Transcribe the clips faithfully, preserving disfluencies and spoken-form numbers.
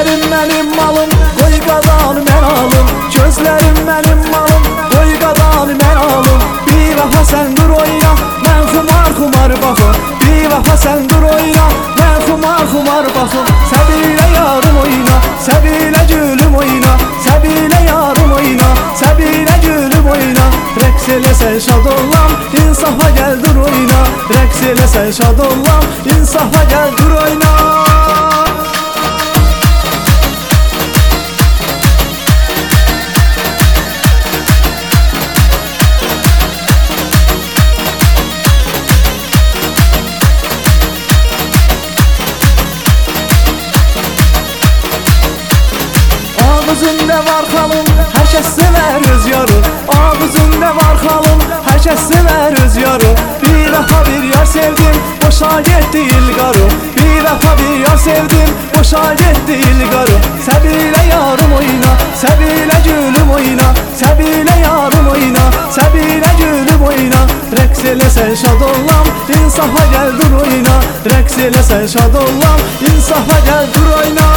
Gözlerim benim malım, koy qadan mən alım. Gözlerim benim malım, koy qadan mən alım. Bir vafa sen dur oyna, mən xumar xumar baxım. Bir vafa sen dur oyna, mən xumar xumar baxım. Səbilə yarım oyna, səbilə gülüm oyna. Səbilə yarım oyna, səbilə gülüm oyna. Rəqs eləsən şad olam, insafa gəl dur oyna. Rəqs eləsən şad olam, insafa gəl dur oyna. Ağzında var xalım, hər kəs sevər öz yarı. Ağzında var xalım, hər kəs sevər öz yarı. Bir dəfə bir yar sevdim, boşa getdi ilqarı. Bir dəfə bir yar sevdim, boşa getdi ilqarı. Səbilə yarım oyna, səbilə gülüm oyna. Səbilə yarım oyna, səbilə gülüm oyna. Rəqs eləsən şad olam, insafa gəl dur oyna. Rəqs eləsən şad olam, insafa gəl dur oyna.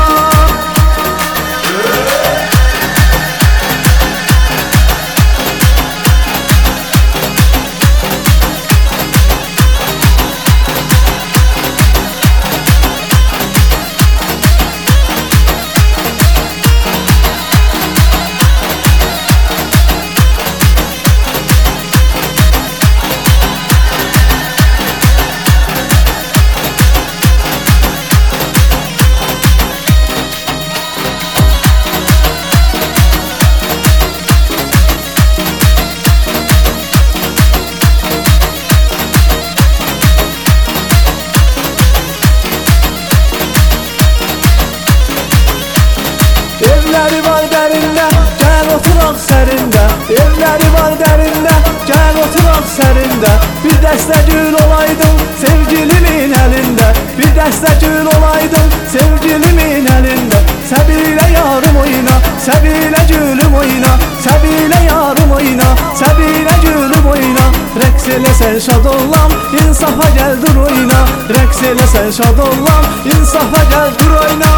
Evləri var dərində, gəl oturaq sərində. Evləri var dərində, gəl oturaq sərində. Bir dəstə gül olaydın sevgilimin əlində. Bir dəstə gül olaydın sevgilimin əlində. Səbilə yarım oyna, səbilə gülüm oyna. Səbilə yarım oyna, səbilə gülüm oyna. Rəqs eləsən şad olam, insafa gəl dur oyna. Rəqs eləsən şad olam, insafa gəl dur oyna.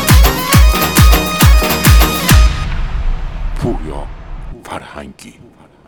Puro Farhangi.